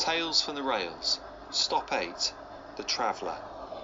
Tales from the Rails. Stop 8. The Traveller.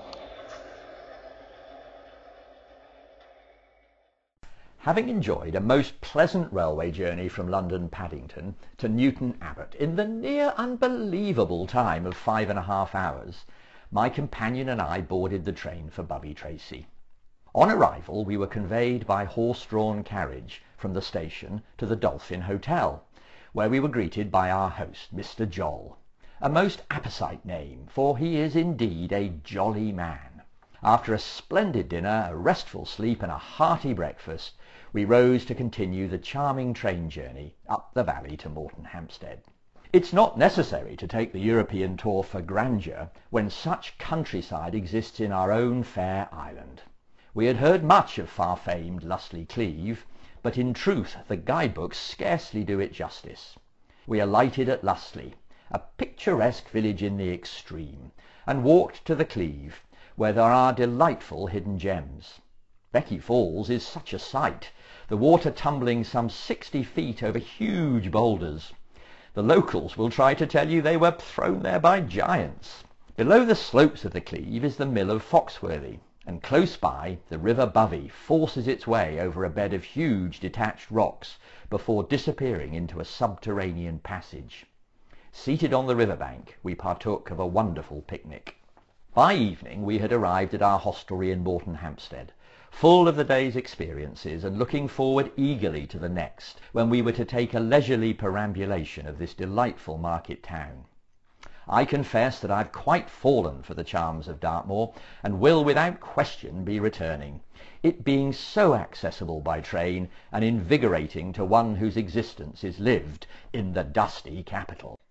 Having enjoyed a most pleasant railway journey from London Paddington to Newton Abbot in the near unbelievable time of 5.5 hours, my companion and I boarded the train for Bovey Tracy. On arrival we were conveyed by horse-drawn carriage from the station to the Dolphin Hotel, where we were greeted by our host, Mr. Joll, a most apposite name, for he is indeed a jolly man. After a splendid dinner, a restful sleep and a hearty breakfast, we rose to continue the charming train journey up the valley to Moreton Hampstead. It's not necessary to take the European tour for grandeur when such countryside exists in our own fair island. We had heard much of far-famed Lussley Cleeve, but in truth the guidebooks scarcely do it justice. We alighted at Lussley, a picturesque village in the extreme, and walked to the Cleeve, where there are delightful hidden gems. Becky Falls is such a sight, the water tumbling some 60 feet over huge boulders. The locals will try to tell you they were thrown there by giants. Below the slopes of the Cleeve is the mill of Foxworthy, and close by the river Bovey forces its way over a bed of huge detached rocks before disappearing into a subterranean passage. Seated on the riverbank, we partook of a wonderful picnic. By evening we had arrived at our hostelry in Moreton Hampstead, full of the day's experiences and looking forward eagerly to the next, when we were to take a leisurely perambulation of this delightful market town. I confess that I've quite fallen for the charms of Dartmoor, and will without question be returning, it being so accessible by train and invigorating to one whose existence is lived in the dusty capital.